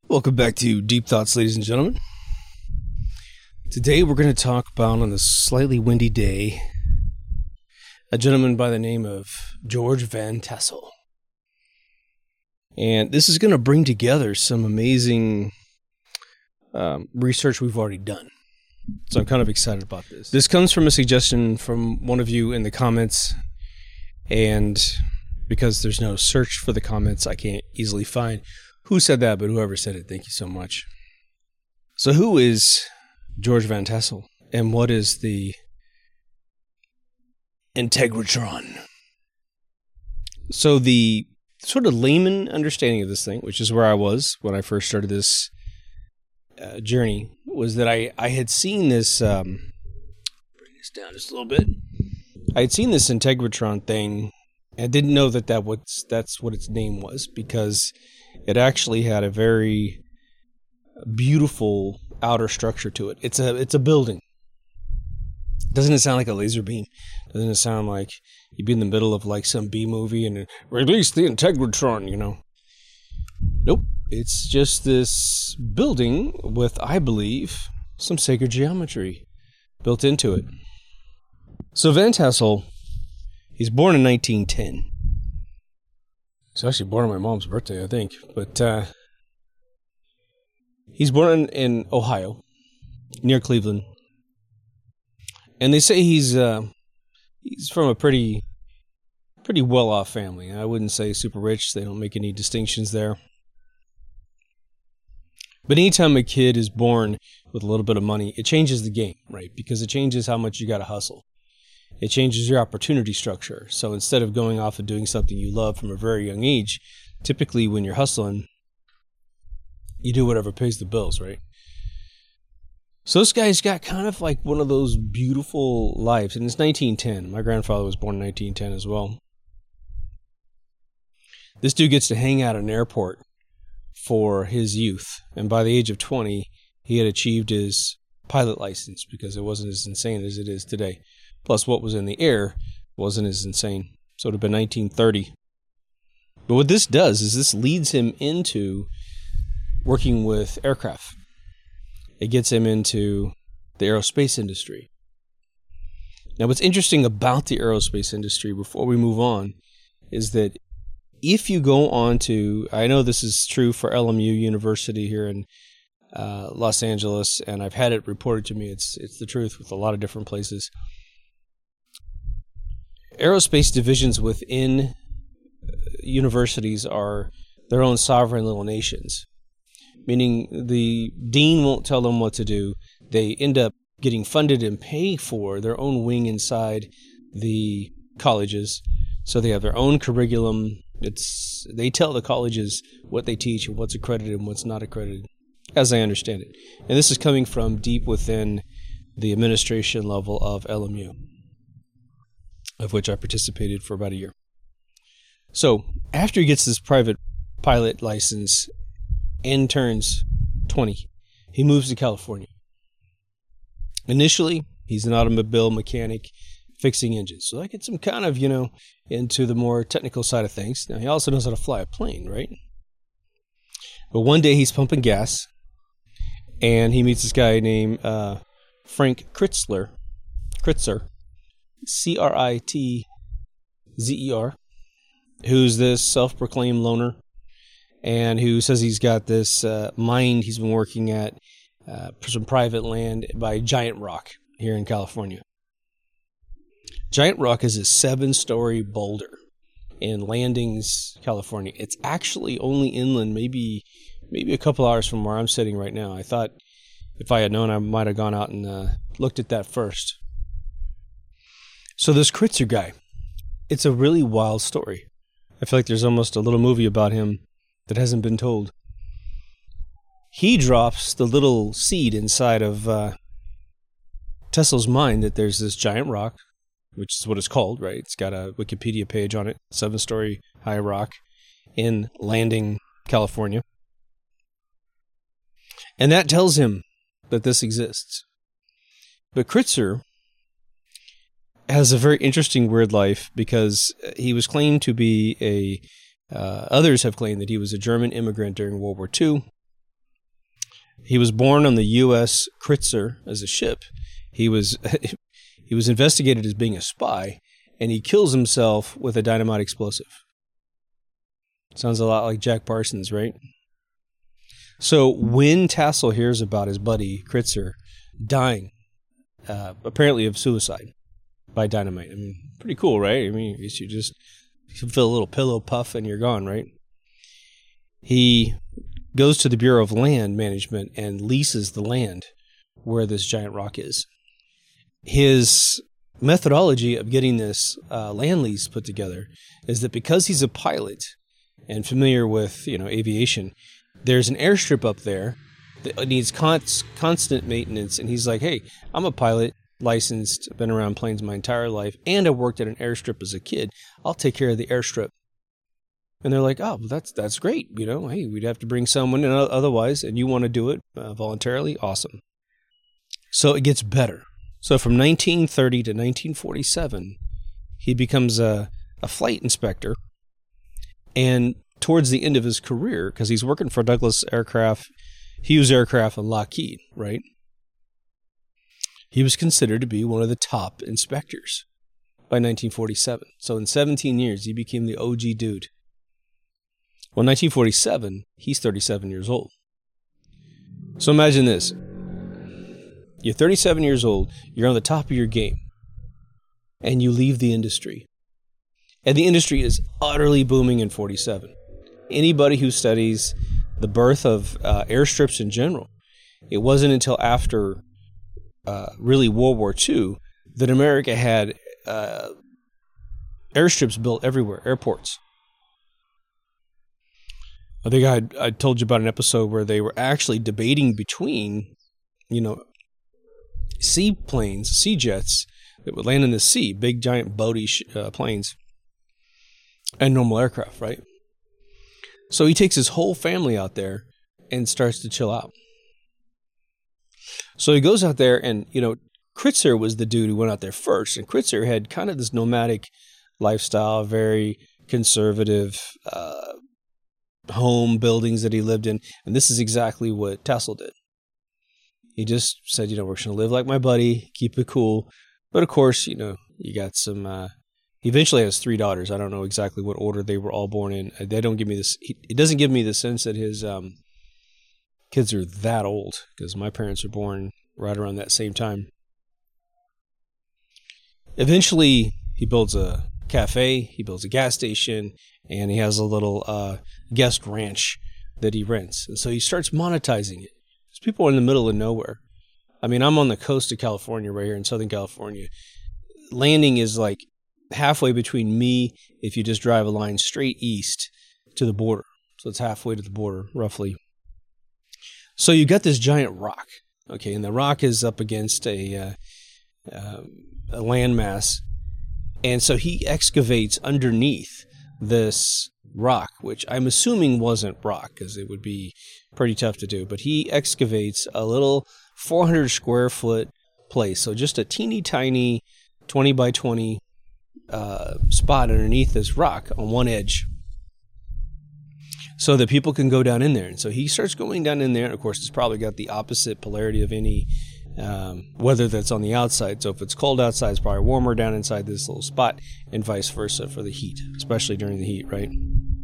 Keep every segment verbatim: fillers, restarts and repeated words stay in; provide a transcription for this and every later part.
Welcome back to Deep Thoughts, ladies and gentlemen. Today we're going to talk about, on this slightly windy day, a gentleman by the name of George Van Tassel. And this is going to bring together some amazing um, research we've already done. So I'm kind of excited about this. This comes from a suggestion from one of you in the comments, and because there's no search for the comments, I can't easily find who said that, but whoever said it, thank you so much. So who is George Van Tassel, and what is the Integratron? So the sort of layman understanding of this thing, which is where I was when I first started this uh, journey, was that I, I had seen this, um, bring this down just a little bit, I had seen this Integratron thing, and didn't know that, that was, that's what its name was, because it actually had a very beautiful outer structure to it. It's a it's a building. Doesn't it sound like a laser beam? Doesn't it sound like you'd be in the middle of like some B movie and release the Integratron, you know? Nope. It's just this building with, I believe, some sacred geometry built into it. So Van Tassel, he's born in nineteen ten. He's actually born on my mom's birthday, I think. But uh, he's born in, in Ohio, near Cleveland. And they say he's uh, he's from a pretty pretty well-off family. I wouldn't say super rich. They don't make any distinctions there. But anytime a kid is born with a little bit of money, it changes the game, right? Because it changes how much you got to hustle. It changes your opportunity structure. So instead of going off and doing something you love from a very young age, typically when you're hustling, you do whatever pays the bills, right? So this guy's got kind of like one of those beautiful lives. And it's nineteen ten. My grandfather was born in nineteen ten as well. This dude gets to hang out at an airport for his youth. And by the age of twenty, he had achieved his pilot license because it wasn't as insane as it is today. Plus, what was in the air wasn't as insane. So it would have been nineteen thirty. But what this does is this leads him into working with aircraft. It gets him into the aerospace industry. Now, what's interesting about the aerospace industry, before we move on, is that if you go on to, I know this is true for L M U University here in uh, Los Angeles, and I've had it reported to me. It's it's the truth with a lot of different places. Aerospace divisions within universities are their own sovereign little nations, meaning the dean won't tell them what to do. They end up getting funded and pay for their own wing inside the colleges, so they have their own curriculum. It's they tell the colleges what they teach and what's accredited and what's not accredited, as I understand it. And this is coming from deep within the administration level of L M U, of which I participated for about a year. So after he gets this private pilot license and turns twenty, he moves to California. Initially, he's an automobile mechanic fixing engines. So that gets him kind of, you know, into the more technical side of things. Now, he also knows how to fly a plane, right? But one day he's pumping gas, and he meets this guy named uh, Frank Kritzler, Kritzer, C R I T Z E R, who's this self-proclaimed loner, and who says he's got this uh, mine he's been working at, uh, some private land by Giant Rock here in California. Giant Rock is a seven-story boulder in Landings, California. It's actually only inland, maybe maybe a couple hours from where I'm sitting right now. I thought if I had known, I might have gone out and uh, looked at that first. So this Kritzer guy, it's a really wild story. I feel like there's almost a little movie about him that hasn't been told. He drops the little seed inside of uh, Tesla's mind that there's this giant rock, which is what it's called, right? It's got a Wikipedia page on it, seven-story high rock in Landing, California. And that tells him that this exists. But Kritzer has a very interesting, weird life because he was claimed to be a, uh, others have claimed that he was a German immigrant during World War Two. He was born on the U S Kritzer as a ship. He was he was investigated as being a spy, and he kills himself with a dynamite explosive. Sounds a lot like Jack Parsons, right? So when Tassel hears about his buddy Kritzer dying, uh, apparently of suicide by dynamite, I mean, pretty cool, right? I mean, you just you feel a little pillow puff and you're gone, right? He goes to the Bureau of Land Management and leases the land where this giant rock is. His methodology of getting this uh, land lease put together is that because he's a pilot and familiar with, you know, aviation, there's an airstrip up there that needs const- constant maintenance. And he's like, hey, I'm a pilot, licensed, been around planes my entire life, and I worked at an airstrip as a kid. I'll take care of the airstrip. And they're like, oh, well, that's that's great. You know, hey, we'd have to bring someone in otherwise, and you want to do it uh, voluntarily? Awesome. So it gets better. So from nineteen thirty to nineteen forty-seven, he becomes a, a flight inspector. And towards the end of his career, because he's working for Douglas Aircraft, Hughes Aircraft, and Lockheed, right? He was considered to be one of the top inspectors by nineteen forty-seven. So in seventeen years, he became the O G dude. Well, in nineteen forty-seven, he's thirty-seven years old. So imagine this. You're thirty-seven years old, you're on the top of your game, and you leave the industry. And the industry is utterly booming in forty-seven. Anybody who studies the birth of uh, airstrips in general, it wasn't until after uh, really World War Two that America had uh, airstrips built everywhere, airports. I think I I told you about an episode where they were actually debating between, you know, seaplanes, sea jets that would land in the sea, big giant boaty uh, planes, and normal aircraft, right? So he takes his whole family out there and starts to chill out. So he goes out there, and, you know, Kritzer was the dude who went out there first, and Kritzer had kind of this nomadic lifestyle, very conservative uh, home buildings that he lived in, and this is exactly what Tassel did. He just said, you know, we're going to live like my buddy, keep it cool. But of course, you know, you got some, uh, he eventually has three daughters. I don't know exactly what order they were all born in. They don't give me this, it doesn't give me the sense that his um, kids are that old, because my parents were born right around that same time. Eventually, he builds a cafe, he builds a gas station, and he has a little uh, guest ranch that he rents. And so he starts monetizing it. Because people are in the middle of nowhere. I mean, I'm on the coast of California, right here in Southern California. Landing is like halfway between me, if you just drive a line straight east to the border. So it's halfway to the border, roughly. So you got this giant rock, okay, and the rock is up against a, uh, uh, a landmass. And so he excavates underneath this rock, which I'm assuming wasn't rock, because it would be pretty tough to do. But he excavates a little four hundred square foot place, so just a teeny tiny twenty by twenty uh, spot underneath this rock on one edge, so that people can go down in there. And so he starts going down in there, and of course it's probably got the opposite polarity of any um, weather that's on the outside. So if it's cold outside, it's probably warmer down inside this little spot, and vice versa for the heat, especially during the heat, right?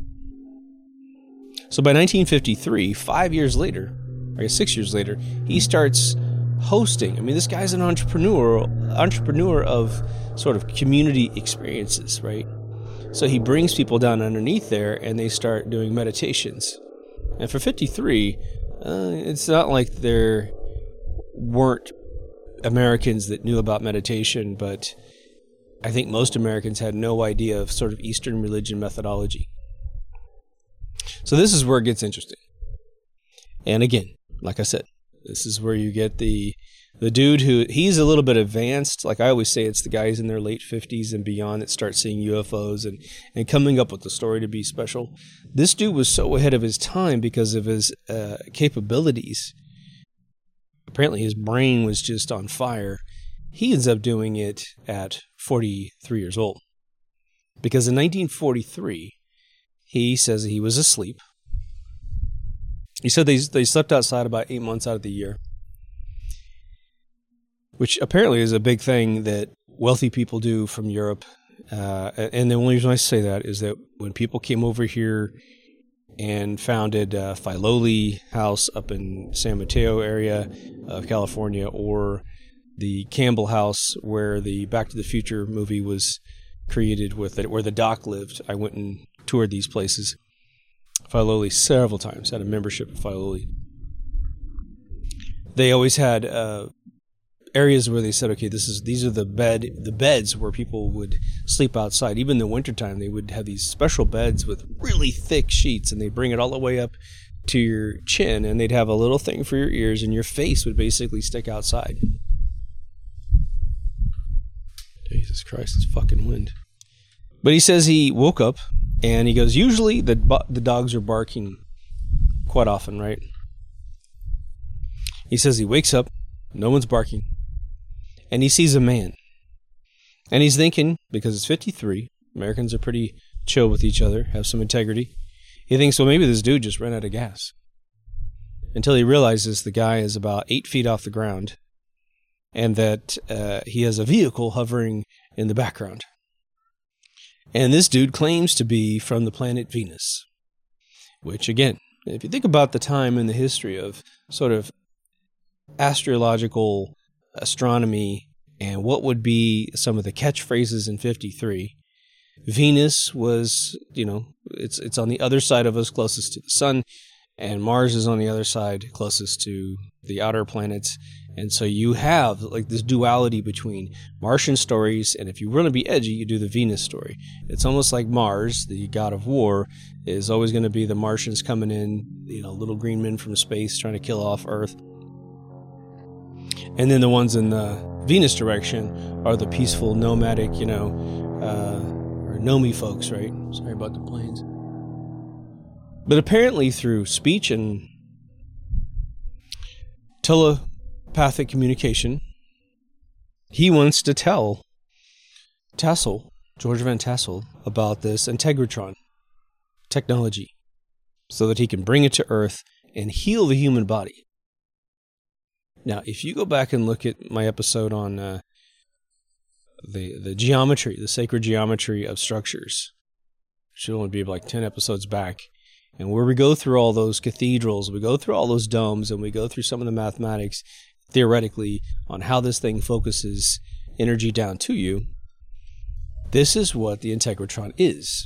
So by nineteen fifty-three, five years later, or six years later, he starts hosting. I mean, this guy's an entrepreneur, entrepreneur of sort of community experiences, right? So he brings people down underneath there, and they start doing meditations. And for fifty-three, uh, it's not like there weren't Americans that knew about meditation, but I think most Americans had no idea of sort of Eastern religion methodology. So this is where it gets interesting. And again, like I said, this is where you get the the dude who, he's a little bit advanced. Like I always say, it's the guys in their late fifties and beyond that start seeing U F Os and, and coming up with the story to be special. This dude was so ahead of his time because of his uh, capabilities. Apparently his brain was just on fire. He ends up doing it at forty-three years old. Because in nineteen forty-three, he says he was asleep. He said they they slept outside about eight months out of the year, which apparently is a big thing that wealthy people do from Europe. Uh, and the only reason I say that is that when people came over here and founded uh, Filoli House up in San Mateo area of California, or the Campbell House where the Back to the Future movie was created with it, where the Doc lived. I went and toured these places. Filoli several times, had a membership at Filoli. They always had uh, areas where they said, okay, this is these are the bed the beds where people would sleep outside. Even in the wintertime, they would have these special beds with really thick sheets, and they bring it all the way up to your chin, and they'd have a little thing for your ears, and your face would basically stick outside. Jesus Christ, it's fucking wind. But he says he woke up, and he goes, usually the the dogs are barking quite often, right? He says he wakes up, no one's barking, and he sees a man. And he's thinking, because it's fifty-three, Americans are pretty chill with each other, have some integrity. He thinks, well, maybe this dude just ran out of gas. Until he realizes the guy is about eight feet off the ground, and that uh, he has a vehicle hovering in the background. And this dude claims to be from the planet Venus, which, again, if you think about the time in the history of sort of astrological astronomy and what would be some of the catchphrases in fifty-three, Venus was, you know, it's it's on the other side of us, closest to the sun, and Mars is on the other side, closest to the outer planets. And so you have like this duality between Martian stories, and if you want to be edgy, you do the Venus story. It's almost like Mars, the god of war, is always going to be the Martians coming in, you know, little green men from space trying to kill off Earth. And then the ones in the Venus direction are the peaceful, nomadic, you know, uh, or Nomi folks, right? Sorry about the planes. But apparently through speech and telepathic communication, he wants to tell Tassel, George Van Tassel, about this Integratron technology so that he can bring it to Earth and heal the human body. Now, if you go back and look at my episode on uh, the the geometry, the sacred geometry of structures, should only be like ten episodes back, and where we go through all those cathedrals, we go through all those domes, and we go through some of the mathematics, theoretically, on how this thing focuses energy down to you, this is what the Integratron is.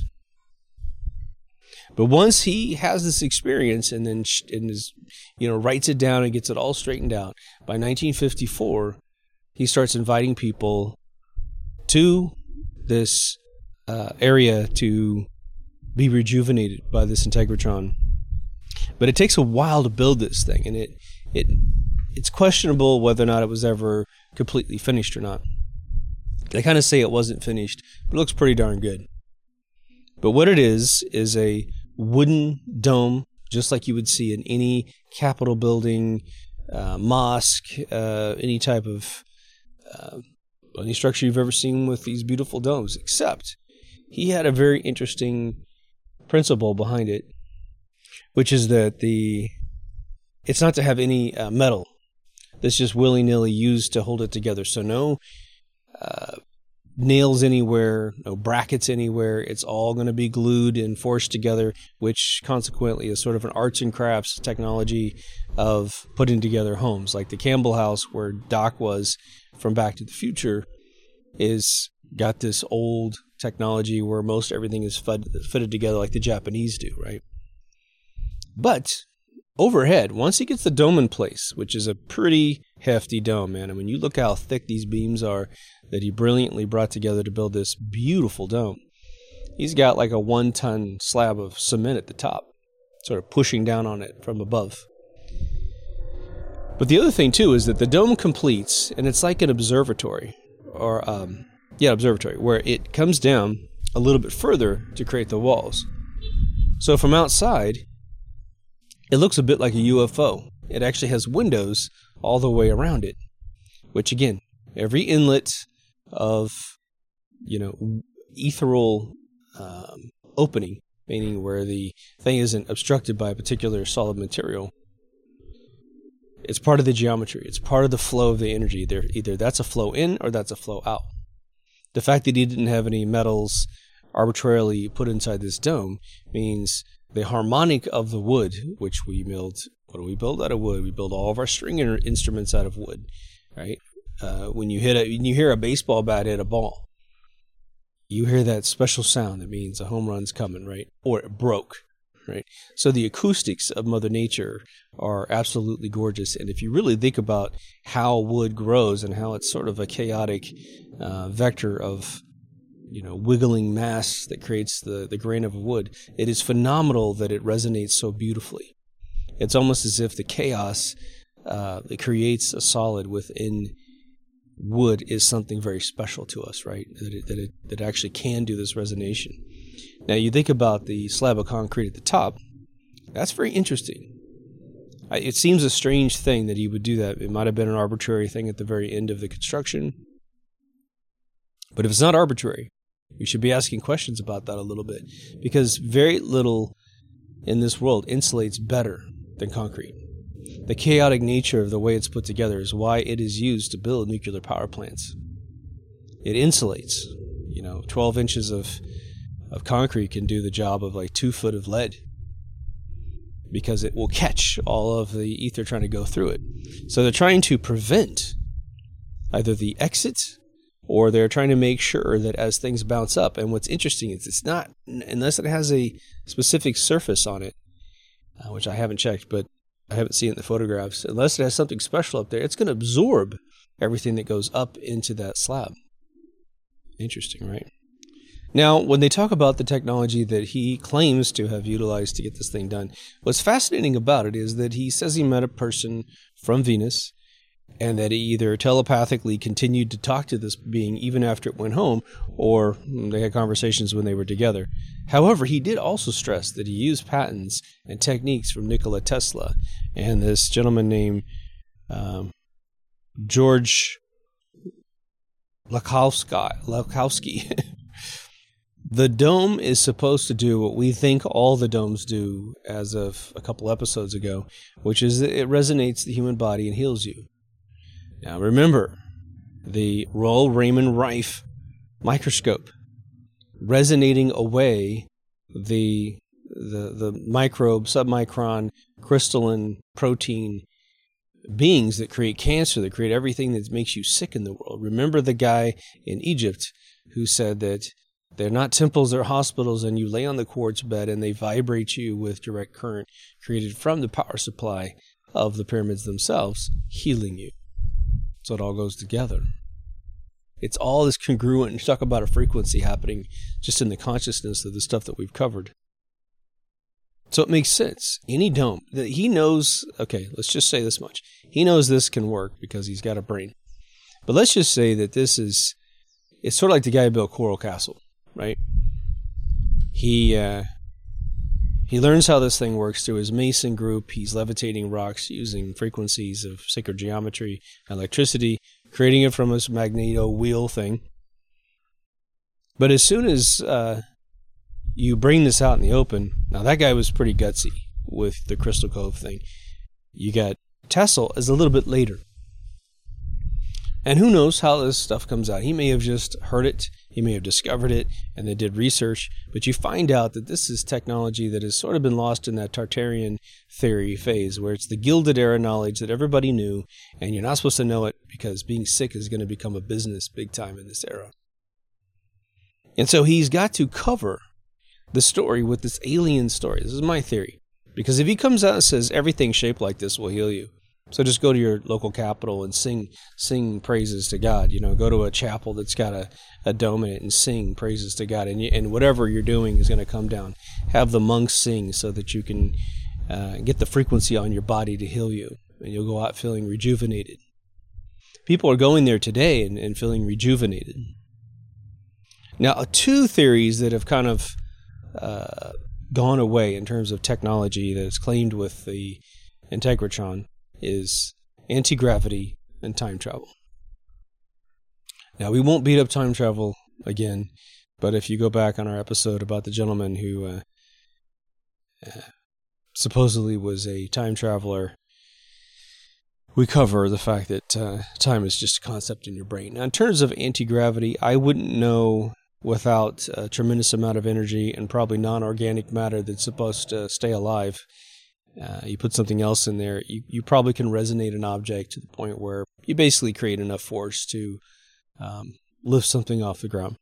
But once he has this experience and then and is, you know, writes it down and gets it all straightened out, by nineteen fifty-four, he starts inviting people to this uh, area to be rejuvenated by this Integratron. But it takes a while to build this thing, and it it it's questionable whether or not it was ever completely finished or not. They kind of say it wasn't finished, but it looks pretty darn good. But what it is, is a wooden dome, just like you would see in any Capitol building, uh, mosque, uh, any type of, uh, any structure you've ever seen with these beautiful domes, except he had a very interesting principle behind it, which is that the, it's not to have any uh, metal that's just willy-nilly used to hold it together. So no uh, nails anywhere, no brackets anywhere. It's all going to be glued and forced together, which consequently is sort of an arts and crafts technology of putting together homes. Like the Campbell House, where Doc was from Back to the Future, is got this old technology where most everything is fed, fitted together like the Japanese do, right? But overhead, once he gets the dome in place, which is a pretty hefty dome, man. I mean, you look how thick these beams are that he brilliantly brought together to build this beautiful dome. He's got like a one-ton slab of cement at the top, sort of pushing down on it from above. But the other thing, too, is that the dome completes, and it's like an observatory, or, um, yeah, observatory, where it comes down a little bit further to create the walls. So from outside, it looks a bit like a U F O. It actually has windows all the way around it, which, again, every inlet of, you know, ethereal um, opening meaning where the thing isn't obstructed by a particular solid material. It's part of the geometry. It's part of the flow of the energy. There, either that's a flow in or that's a flow out. The fact that he didn't have any metals arbitrarily put inside this dome means the harmonic of the wood, which we build. What do we build out of wood? We build all of our string instruments out of wood, right? Uh, when you hit a, when you hear a baseball bat hit a ball, you hear that special sound that means a home run's coming, right? Or it broke. Right. So the acoustics of Mother Nature are absolutely gorgeous. And if you really think about how wood grows and how it's sort of a chaotic uh, vector of, you know, wiggling mass that creates the, the grain of wood, it is phenomenal that it resonates so beautifully. It's almost as if the chaos uh, that creates a solid within wood is something very special to us, right? That it, that it, that it actually can do this resonation. Now, you think about the slab of concrete at the top. That's very interesting. It seems a strange thing that he would do that. It might have been an arbitrary thing at the very end of the construction. But if it's not arbitrary, we should be asking questions about that a little bit. Because very little in this world insulates better than concrete. The chaotic nature of the way it's put together is why it is used to build nuclear power plants. It insulates. You know, twelve inches of of concrete can do the job of like two foot of lead, because it will catch all of the ether trying to go through it. So they're trying to prevent either the exit, or they're trying to make sure that as things bounce up, and what's interesting is it's not, unless it has a specific surface on it, uh, which I haven't checked, but I haven't seen it in the photographs, unless it has something special up there, it's going to absorb everything that goes up into that slab. Interesting, right? Now, when they talk about the technology that he claims to have utilized to get this thing done, what's fascinating about it is that he says he met a person from Venus, and that he either telepathically continued to talk to this being even after it went home, or they had conversations when they were together. However, he did also stress that he used patents and techniques from Nikola Tesla and this gentleman named um, George Lakowski. Lakowski. The dome is supposed to do what we think all the domes do as of a couple episodes ago, which is that it resonates the human body and heals you. Now remember, the Royal Raymond Rife microscope resonating away the the the microbe, submicron, crystalline protein beings that create cancer, that create everything that makes you sick in the world. Remember the guy in Egypt who said that they're not temples, they're hospitals, and you lay on the quartz bed and they vibrate you with direct current created from the power supply of the pyramids themselves, healing you. So it all goes together. It's all this congruent. You talk about a frequency happening just in the consciousness of the stuff that we've covered. So it makes sense. Any dome, that he knows, okay, let's just say this much. He knows this can work because he's got a brain. But let's just say that this is, it's sort of like the guy who built Coral Castle, right? He uh, he learns how this thing works through his Mason group. He's levitating rocks using frequencies of sacred geometry, electricity, creating it from this magneto wheel thing. But as soon as uh, you bring this out in the open, now that guy was pretty gutsy with the Crystal Cove thing. You got Tesla is a little bit later. And who knows how this stuff comes out. He may have just heard it, he may have discovered it, and they did research, but you find out that this is technology that has sort of been lost in that Tartarian theory phase, where it's the Gilded Era knowledge that everybody knew, and you're not supposed to know it because being sick is going to become a business big time in this era. And so he's got to cover the story with this alien story. This is my theory. Because if he comes out and says everything shaped like this will heal you, so just go to your local capital and sing sing praises to God. You know, go to a chapel that's got a, a dome in it and sing praises to God. And, you, and whatever you're doing is going to come down. Have the monks sing so that you can uh, get the frequency on your body to heal you. And you'll go out feeling rejuvenated. People are going there today and, and feeling rejuvenated. Now, two theories that have kind of uh, gone away in terms of technology that is claimed with the Integratron is anti-gravity and time travel. Now, we won't beat up time travel again, but if you go back on our episode about the gentleman who uh, uh, supposedly was a time traveler, we cover the fact that uh, time is just a concept in your brain. Now, in terms of anti-gravity, I wouldn't know without a tremendous amount of energy and probably non-organic matter that's supposed to stay alive. Uh, you put something else in there, you, you probably can resonate an object to the point where you basically create enough force to um, lift something off the ground.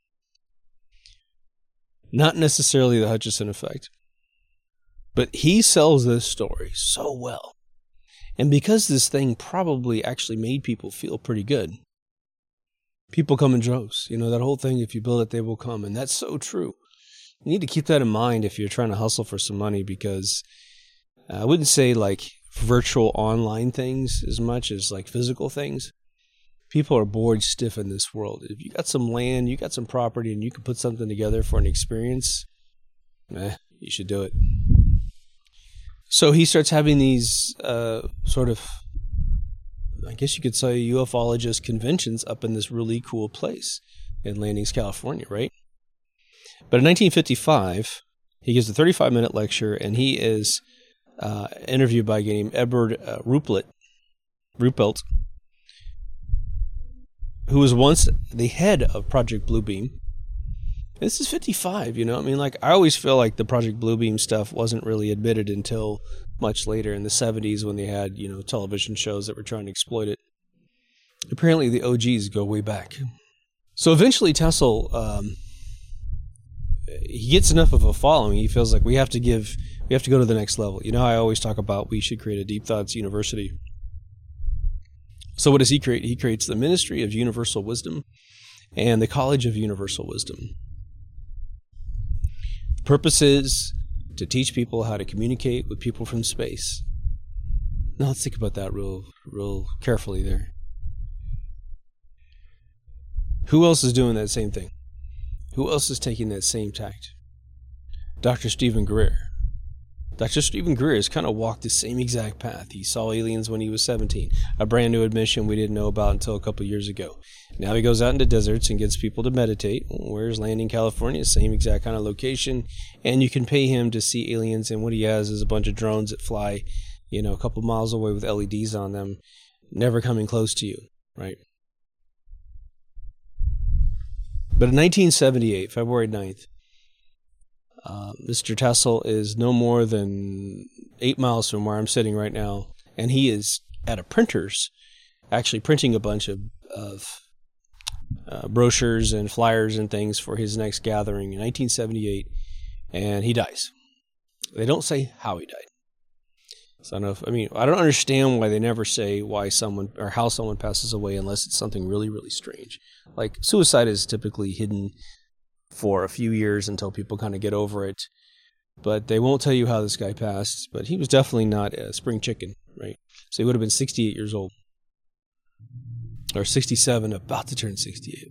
Not necessarily the Hutchison effect. But he sells this story so well. And because this thing probably actually made people feel pretty good, people come in droves. You know, that whole thing, if you build it, they will come. And that's so true. You need to keep that in mind if you're trying to hustle for some money, because I wouldn't say like virtual online things as much as like physical things. People are bored stiff in this world. If you got some land, you got some property, and you can put something together for an experience, eh, you should do it. So he starts having these uh, sort of, I guess you could say, ufologist conventions up in this really cool place in Landings, California, right? But in nineteen fifty-five, he gives a thirty-five minute lecture, and he is uh, interviewed by a guy named Edward uh, Ruppelt, Ruppelt, who was once the head of Project Bluebeam. This is fifty-five, you know? I mean, like, I always feel like the Project Bluebeam stuff wasn't really admitted until much later in the seventies when they had, you know, television shows that were trying to exploit it. Apparently the O Gs go way back. So eventually Tessel, um, he gets enough of a following. He feels like we have to give, we have to go to the next level. You know how I always talk about we should create a Deep Thoughts University. So what does he create? He creates the Ministry of Universal Wisdom and the College of Universal Wisdom. The purpose is to teach people how to communicate with people from space. Now let's think about that real, real carefully there. Who else is doing that same thing? Who else is taking that same tact? Doctor Stephen Greer. Doctor Stephen Greer has kind of walked the same exact path. He saw aliens when he was seventeen, a brand new admission we didn't know about until a couple of years ago. Now he goes out into deserts and gets people to meditate. Where's Landing, California? Same exact kind of location. And you can pay him to see aliens, and what he has is a bunch of drones that fly, you know, a couple miles away with L E Ds on them, never coming close to you, right? But in nineteen seventy-eight, February ninth, Uh, Mister Tessel is no more than eight miles from where I'm sitting right now, and he is at a printer's, actually printing a bunch of, of uh, brochures and flyers and things for his next gathering in nineteen seventy-eight, and he dies. They don't say how he died. So I don't know if, I mean, I don't understand why they never say why someone or how someone passes away unless it's something really, really strange. Like suicide is typically hidden for a few years until people kind of get over it. But they won't tell you how this guy passed. But he was definitely not a spring chicken, right? So he would have been sixty-eight years old. Or sixty-seven, about to turn sixty-eight.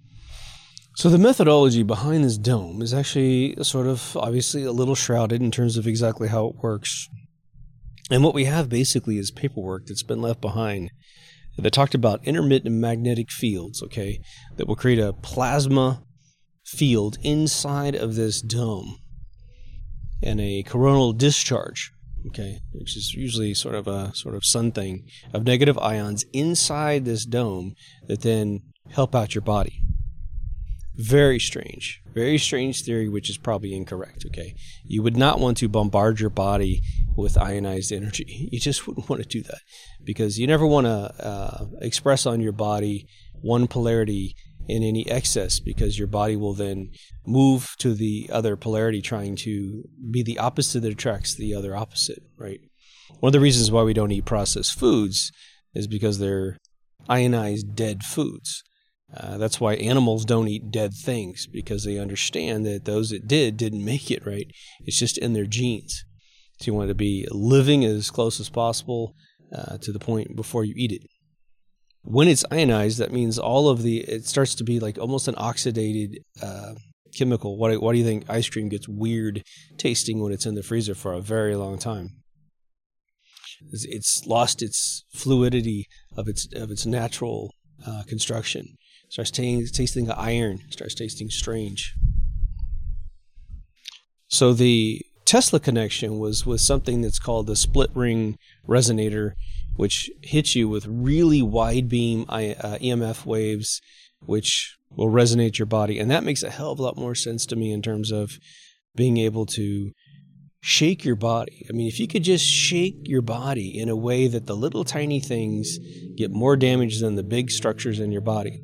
So the methodology behind this dome is actually sort of obviously a little shrouded in terms of exactly how it works. And what we have basically is paperwork that's been left behind that talked about intermittent magnetic fields, okay, that will create a plasma field inside of this dome and a coronal discharge, okay, which is usually sort of a sort of sun thing of negative ions inside this dome that then help out your body. Very strange, very strange theory, which is probably incorrect, okay? You would not want to bombard your body with ionized energy. You just wouldn't want to do that because you never want to uh, express on your body one polarity in any excess, because your body will then move to the other polarity, trying to be the opposite that attracts the other opposite, right? One of the reasons why we don't eat processed foods is because they're ionized dead foods. Uh, that's why animals don't eat dead things, because they understand that those that did didn't make it, right? It's just in their genes. So you want to be living as close as possible uh, to the point before you eat it. When it's ionized, that means all of the, it starts to be like almost an oxidated uh, chemical. What, what do you think? Ice cream gets weird tasting when it's in the freezer for a very long time. It's, it's lost its fluidity of its of its natural uh, construction. It starts t- tasting like iron. It starts tasting strange. So the Tesla connection was with something that's called the split ring resonator, which hits you with really wide beam uh, E M F waves, which will resonate your body. And that makes a hell of a lot more sense to me in terms of being able to shake your body. I mean, if you could just shake your body in a way that the little tiny things get more damage than the big structures in your body,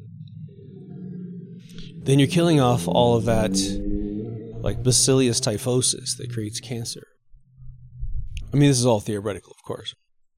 then you're killing off all of that, like Bacillus typhosis that creates cancer. I mean, this is all theoretical, of course.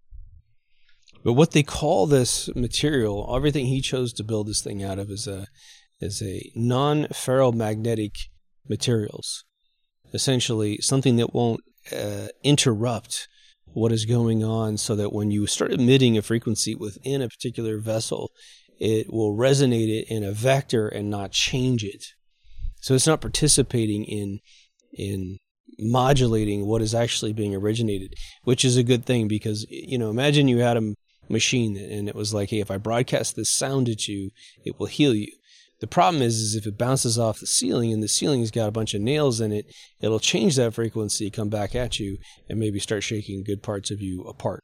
But what they call this material, everything he chose to build this thing out of is a is a non-ferromagnetic materials. Essentially, something that won't uh, interrupt what is going on, so that when you start emitting a frequency within a particular vessel, it will resonate it in a vector and not change it. So it's not participating in in modulating what is actually being originated, which is a good thing because, you know, imagine you had a machine and it was like, hey, if I broadcast this sound at you, it will heal you. The problem is, is if it bounces off the ceiling and the ceiling's got a bunch of nails in it, it'll change that frequency, come back at you, and maybe start shaking good parts of you apart.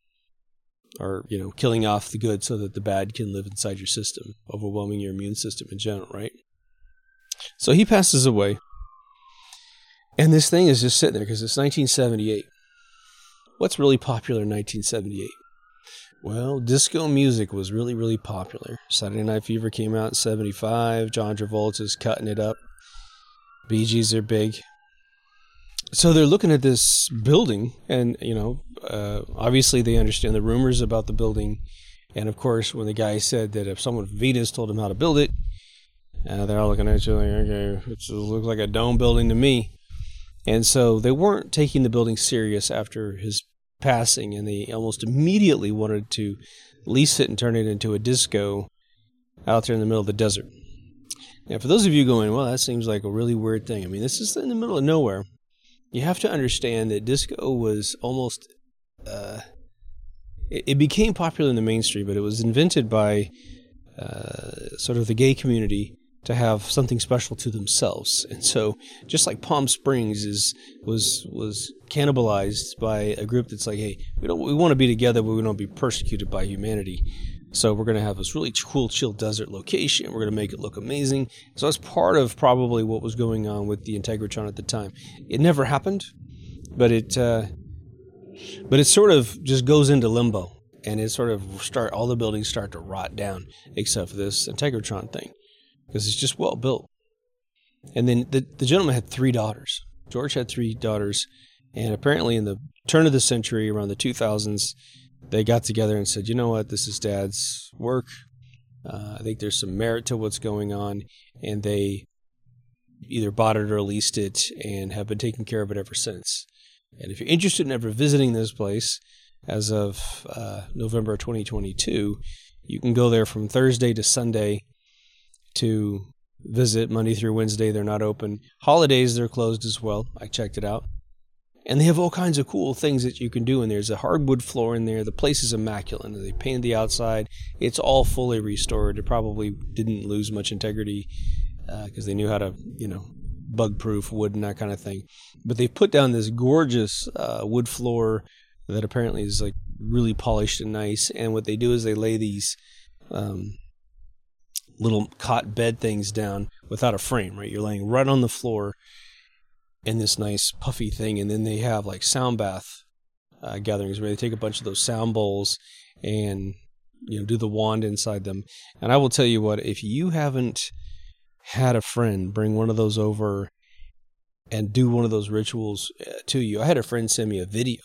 Or, you know, killing off the good so that the bad can live inside your system, overwhelming your immune system in general, right? So he passes away. And this thing is just sitting there because it's nineteen seventy-eight. What's really popular in nineteen seventy-eight? Well, disco music was really, really popular. Saturday Night Fever came out in seventy-five. John Travolta's cutting it up. Bee Gees are big. So they're looking at this building, and, you know, uh, obviously they understand the rumors about the building. And, of course, when the guy said that if someone from Venus told him how to build it, uh, they're all looking at you like, okay, it looks like a dome building to me. And so they weren't taking the building serious after his passing, and they almost immediately wanted to lease it and turn it into a disco out there in the middle of the desert. Now, for those of you going, well, that seems like a really weird thing. I mean, this is in the middle of nowhere. You have to understand that disco was almost, uh, it, it became popular in the mainstream, but it was invented by uh, sort of the gay community to have something special to themselves. And so just like Palm Springs is was was cannibalized by a group that's like, hey, we don't we want to be together, but we don't be persecuted by humanity. So we're going to have this really cool, chill desert location. We're going to make it look amazing. So that's part of probably what was going on with the Integratron at the time. It never happened, but it uh, but it sort of just goes into limbo, and it sort of start all the buildings start to rot down, except for this Integratron thing, because it's just well built. And then the the gentleman had three daughters. George had three daughters, and apparently in the turn of the century, around the two thousands, they got together and said, you know what, this is Dad's work. Uh, I think there's some merit to what's going on. And they either bought it or leased it and have been taking care of it ever since. And if you're interested in ever visiting this place, as of uh, November twenty twenty-two, you can go there from Thursday to Sunday to visit. Monday through Wednesday, they're not open. Holidays, they're closed as well. I checked it out. And they have all kinds of cool things that you can do. And there's a hardwood floor in there. The place is immaculate. They painted the outside. It's all fully restored. It probably didn't lose much integrity because uh, they knew how to, you know, bug-proof wood and that kind of thing. But they put down this gorgeous uh, wood floor that apparently is like really polished and nice. And what they do is they lay these um, little cot bed things down without a frame, right? You're laying right on the floor in this nice puffy thing, and then they have like sound bath uh, gatherings where they take a bunch of those sound bowls and, you know, do the wand inside them. And I will tell you what, if you haven't had a friend bring one of those over and do one of those rituals to you, I had a friend send me a video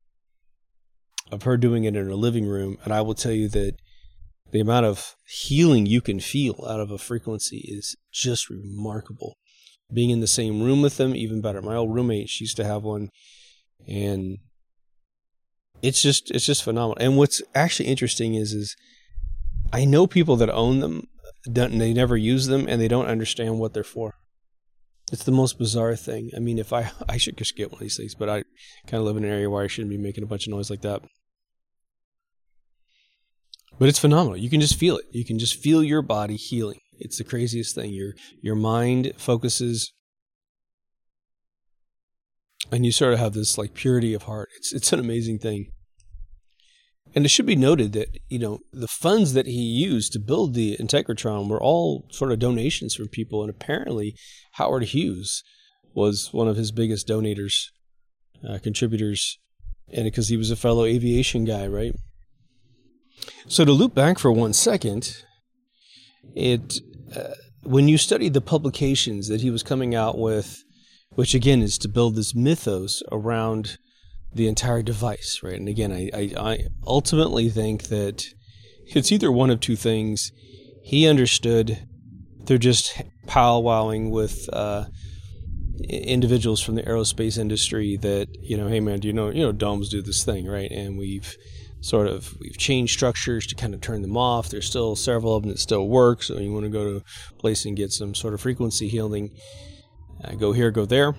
of her doing it in her living room, and I will tell you that the amount of healing you can feel out of a frequency is just remarkable. Being in the same room with them, even better. My old roommate, she used to have one, and it's just it's just phenomenal. And what's actually interesting is is I know people that own them, don't, they never use them, and they don't understand what they're for. It's the most bizarre thing. I mean, if I I should just get one of these things, but I kind of live in an area where I shouldn't be making a bunch of noise like that. But it's phenomenal. You can just feel it. You can just feel your body healing. It's the craziest thing. Your your mind focuses And you sort of have this like purity of heart. It's it's an amazing thing. And it should be noted that, you know, the funds that he used to build the Integratron were all sort of donations from people. And apparently Howard Hughes was one of his biggest donators, uh, contributors, and because he was a fellow aviation guy, right? So to loop back for one second, it uh, when you study the publications that he was coming out with, which again is to build this mythos around the entire device, right? And again, I, I, I ultimately think that it's either one of two things. He understood through just powwowing with uh, individuals from the aerospace industry that, you know, hey man, do you know, you know, domes do this thing, right? And we've sort of, we've changed structures to kind of turn them off. There's still several of them that still work. So you want to go to a place and get some sort of frequency healing, uh, go here, go there.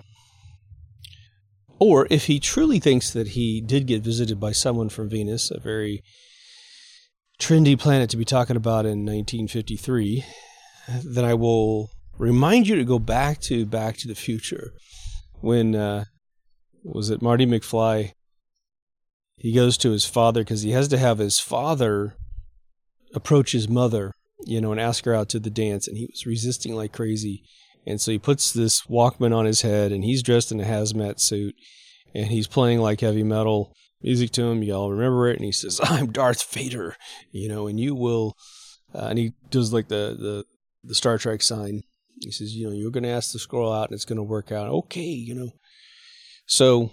Or if he truly thinks that he did get visited by someone from Venus, a very trendy planet to be talking about in nineteen fifty-three, then I will remind you to go back to Back to the Future. When, uh, was it Marty McFly? He goes to his father because he has to have his father approach his mother, you know, and ask her out to the dance. And he was resisting like crazy. And so he puts this Walkman on his head, and he's dressed in a hazmat suit, and he's playing like heavy metal music to him. You all remember it. And he says, "I'm Darth Vader," you know, and you will, uh, and he does like the, the, the Star Trek sign. He says, you know, you're going to ask the squirrel out and it's going to work out. Okay. You know, so,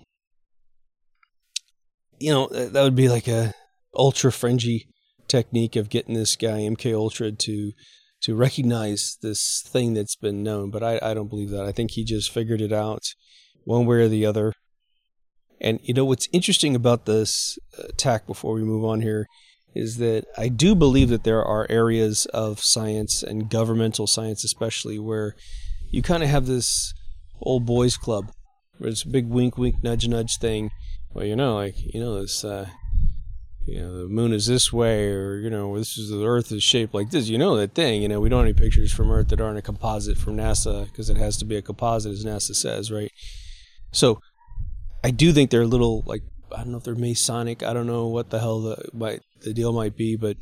you know, that would be like a ultra fringy technique of getting this guy M K Ultra to, to recognize this thing that's been known. But I, I don't believe that. I think he just figured it out one way or the other. And, you know, what's interesting about this attack before we move on here is that I do believe that there are areas of science and governmental science especially where you kind of have this old boys club where it's a big wink, wink, nudge, nudge thing. Well, you know, like, you know, this, uh, you know, the moon is this way, or, you know, this is the Earth is shaped like this. You know that thing. You know, we don't have any pictures from Earth that aren't a composite from NASA because it has to be a composite, as NASA says, right? So I do think they're a little, like, I don't know if they're Masonic. I don't know what the hell the, might, the deal might be, but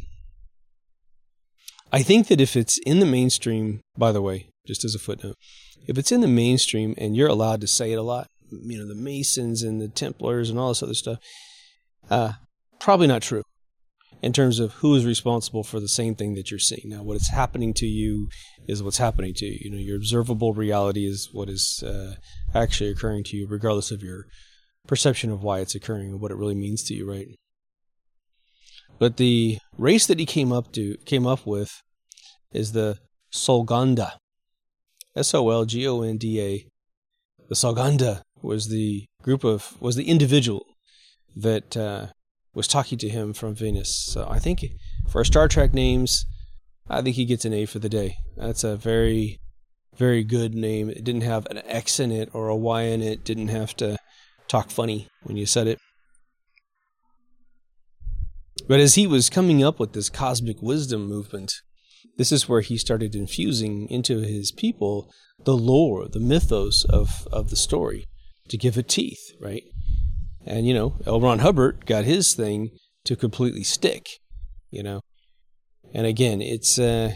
I think that if it's in the mainstream, by the way, just as a footnote, if it's in the mainstream and you're allowed to say it a lot, you know, the Masons and the Templars and all this other stuff, uh, probably not true in terms of who is responsible for the same thing that you're seeing. Now, what is happening to you is what's happening to you. You know, your observable reality is what is uh, actually occurring to you, regardless of your perception of why it's occurring and what it really means to you, right? But the race that he came up to came up with is the Solganda, S O L G O N D A. The Solganda was the group of was the individual that uh, was talking to him from Venus. So I think for Star Trek names, I think he gets an A for the day. That's a very, very good name. It didn't have an X in it or a Y in it. Didn't have to talk funny when you said it. But as he was coming up with this cosmic wisdom movement, this is where he started infusing into his people the lore, the mythos of, of the story to give it teeth, right? And, you know, L. Ron Hubbard got his thing to completely stick, you know. And again, it's uh,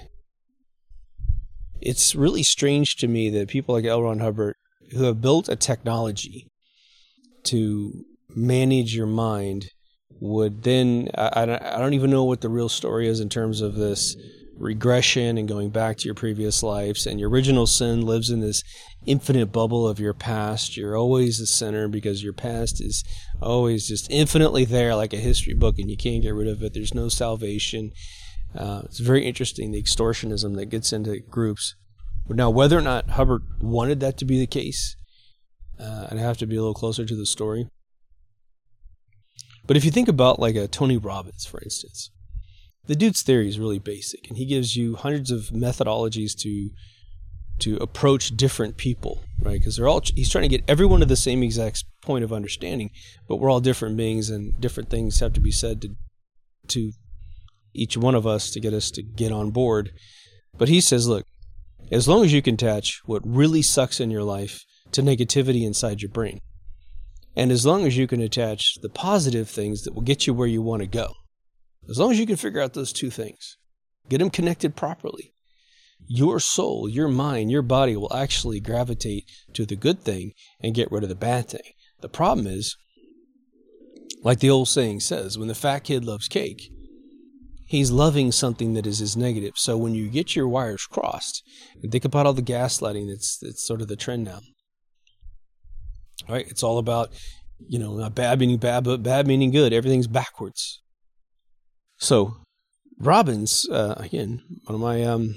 it's really strange to me that people like L. Ron Hubbard, who have built a technology to manage your mind, would then, I, I, don't, I don't even know what the real story is in terms of this regression and going back to your previous lives, and your original sin lives in this infinite bubble of your past. You're always the sinner because your past is always just infinitely there like a history book and you can't get rid of it. There's no salvation. Uh, it's very interesting, the extortionism that gets into groups. But now, whether or not Hubbard wanted that to be the case, uh, I'd have to be a little closer to the story. But if you think about like a Tony Robbins, for instance, the dude's theory is really basic, and he gives you hundreds of methodologies to to approach different people, right? Because they're all he's trying to get everyone to the same exact point of understanding, but we're all different beings, and different things have to be said to to each one of us to get us to get on board. But he says, look, as long as you can attach what really sucks in your life to negativity inside your brain, And as long as you can attach the positive things that will get you where you want to go, as long as you can figure out those two things, get them connected properly, your soul, your mind, your body will actually gravitate to the good thing and get rid of the bad thing. The problem is, like the old saying says, when the fat kid loves cake, he's loving something that is his negative. So when you get your wires crossed, and think about all the gaslighting that's, that's sort of the trend now. Right? It's all about, you know, not bad meaning bad, but bad meaning good. Everything's backwards. So Robbins, uh, again, one of my um,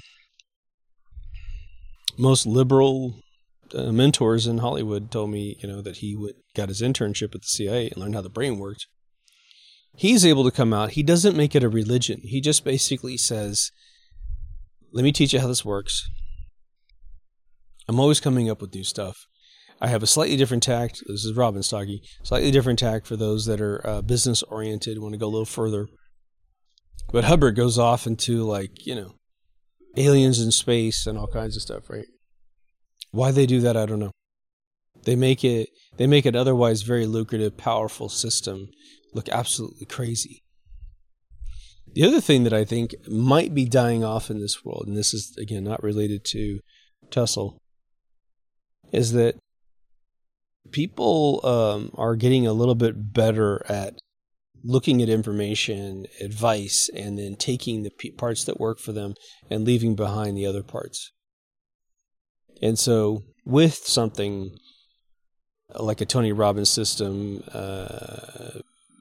most liberal uh, mentors in Hollywood told me, you know, that he would, got his internship at the C I A and learned how the brain worked. He's able to come out. He doesn't make it a religion. He just basically says, let me teach you how this works. I'm always coming up with new stuff. I have a slightly different tact. This is Robin Stocky. Slightly different tact for those that are uh, business oriented, want to go a little further. But Hubbard goes off into, like, you know, aliens in space and all kinds of stuff, right? Why they do that, I don't know. They make it they make it otherwise very lucrative, powerful system look absolutely crazy. The other thing that I think might be dying off in this world, and this is, again, not related to Tussle, is that people um, are getting a little bit better at looking at information, advice, and then taking the p- parts that work for them and leaving behind the other parts. And so with something like a Tony Robbins system, uh,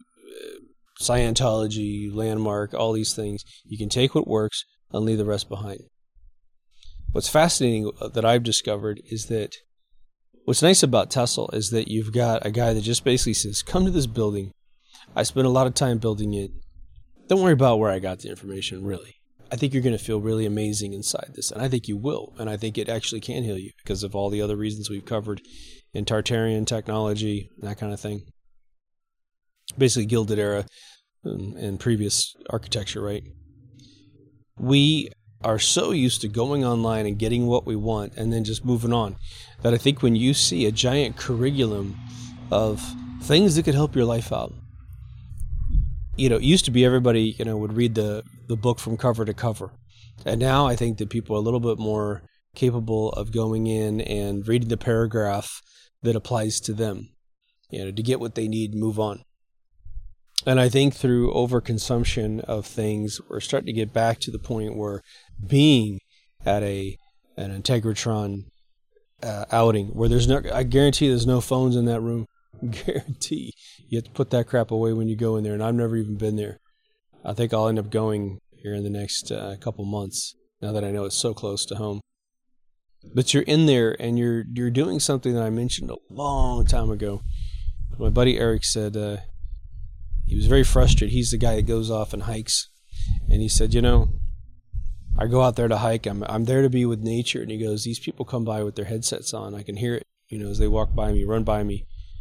Scientology, Landmark, all these things, you can take what works and leave the rest behind. What's fascinating that I've discovered is that what's nice about Tussle is that you've got a guy that just basically says, come to this building. I spent a lot of time building it. Don't worry about where I got the information, really. I think you're going to feel really amazing inside this, and I think you will, and I think it actually can heal you because of all the other reasons we've covered in Tartarian technology, that kind of thing. Basically Gilded Era and, and previous architecture, right? We are so used to going online and getting what we want and then just moving on that I think when you see a giant curriculum of things that could help your life out, you know, it used to be everybody, you know, would read the, the book from cover to cover. And now I think that people are a little bit more capable of going in and reading the paragraph that applies to them, you know, to get what they need and move on. And I think through overconsumption of things, we're starting to get back to the point where being at a an Integratron uh, outing where there's no, I guarantee there's no phones in that room. Guarantee you have to put that crap away when you go in there, and I've never even been there. I think I'll end up going here in the next uh, couple months now that I know it's so close to home. But you're in there and you're you're doing something that I mentioned a long time ago. My buddy Eric said uh, he was very frustrated. He's the guy that goes off and hikes, and he said, you know, I go out there to hike. I'm I'm there to be with nature, and he goes, these people come by with their headsets on. I can hear it, you know, as they walk by me, run by me.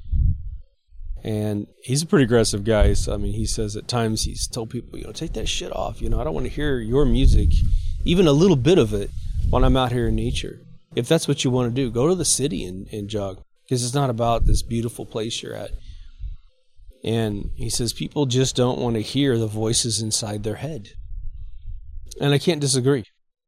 And he's a pretty aggressive guy. So, I mean, he says at times he's told people, you know, take that shit off. You know, I don't want to hear your music, even a little bit of it, when I'm out here in nature. If that's what you want to do, go to the city and, and jog. Because it's not about this beautiful place you're at. And he says people just don't want to hear the voices inside their head. And I can't disagree.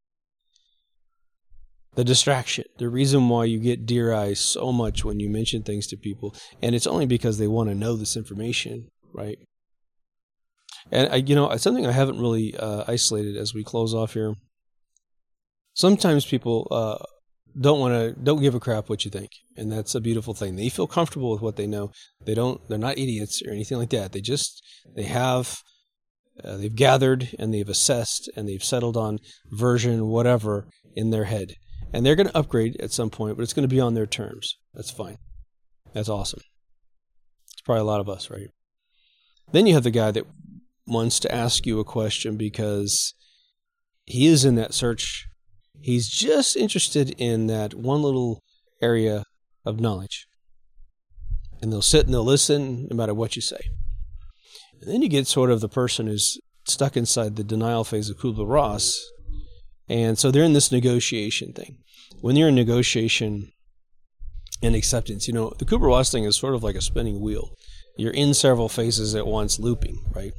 The distraction, the reason why you get deer eyes so much when you mention things to people, and it's only because they want to know this information, right? And, I, you know, it's something I haven't really uh, isolated as we close off here. Sometimes people uh, don't want to, don't give a crap what you think, and that's a beautiful thing. They feel comfortable with what they know. They don't, they're not idiots or anything like that. They just, they have, uh, they've gathered and they've assessed and they've settled on version whatever in their head. And they're going to upgrade at some point, but it's going to be on their terms. That's fine. That's awesome. It's probably a lot of us, right? Then you have the guy that wants to ask you a question because he is in that search. He's just interested in that one little area of knowledge. And they'll sit and they'll listen no matter what you say. And then you get sort of the person who's stuck inside the denial phase of Kubler-Ross. And so they're in this negotiation thing. When you're in negotiation, and acceptance. You know, the Kubler-Ross thing is sort of like a spinning wheel. You're in several phases at once, looping, right?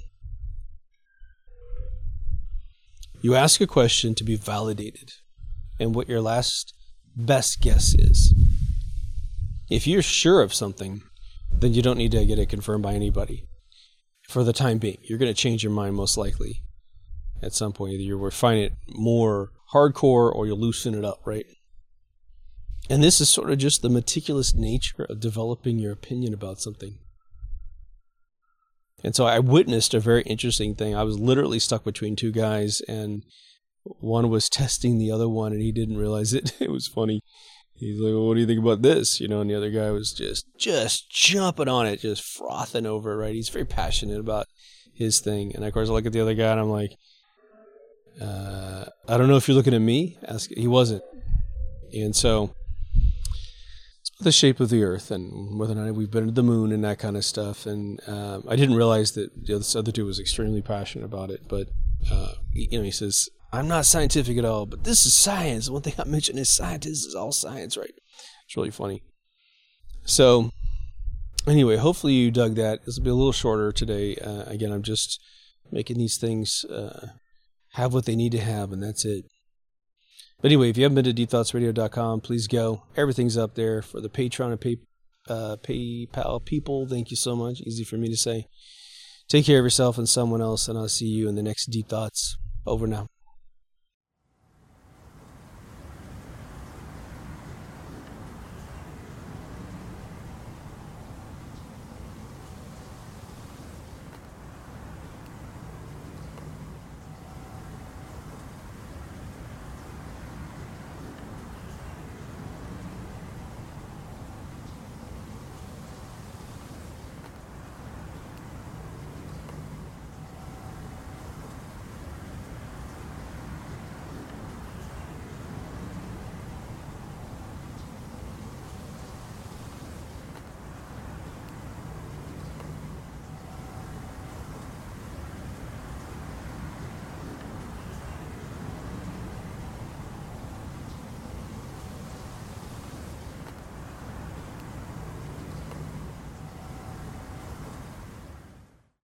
You ask a question to be validated, and what your last best guess is. If you're sure of something, then you don't need to get it confirmed by anybody for the time being. You're going to change your mind most likely at some point. Either you'll find it more hardcore or you'll loosen it up, right? And this is sort of just the meticulous nature of developing your opinion about something. And so I witnessed a very interesting thing. I was literally stuck between two guys, and one was testing the other one, and he didn't realize it. It was funny. He's like, well, what do you think about this? You know, and the other guy was just, just jumping on it, just frothing over it, right? He's very passionate about his thing. And of course, I look at the other guy, and I'm like, uh, I don't know if you're looking at me. Ask, he wasn't. And so the shape of the earth and whether or not we've been to the moon and that kind of stuff. And um, I didn't realize that you know, this other dude was extremely passionate about it. But, uh, you know, he says, I'm not scientific at all, but this is science. One thing I mentioned is scientists is all science, right? It's really funny. So anyway, hopefully you dug that. This will be a little shorter today. Uh, again, I'm just making these things uh, have what they need to have, and that's it. But anyway, if you haven't been to deep thoughts radio dot com, please go. Everything's up there for the Patreon and pay, uh, PayPal people. Thank you so much. Easy for me to say. Take care of yourself and someone else, and I'll see you in the next Deep Thoughts. Over now.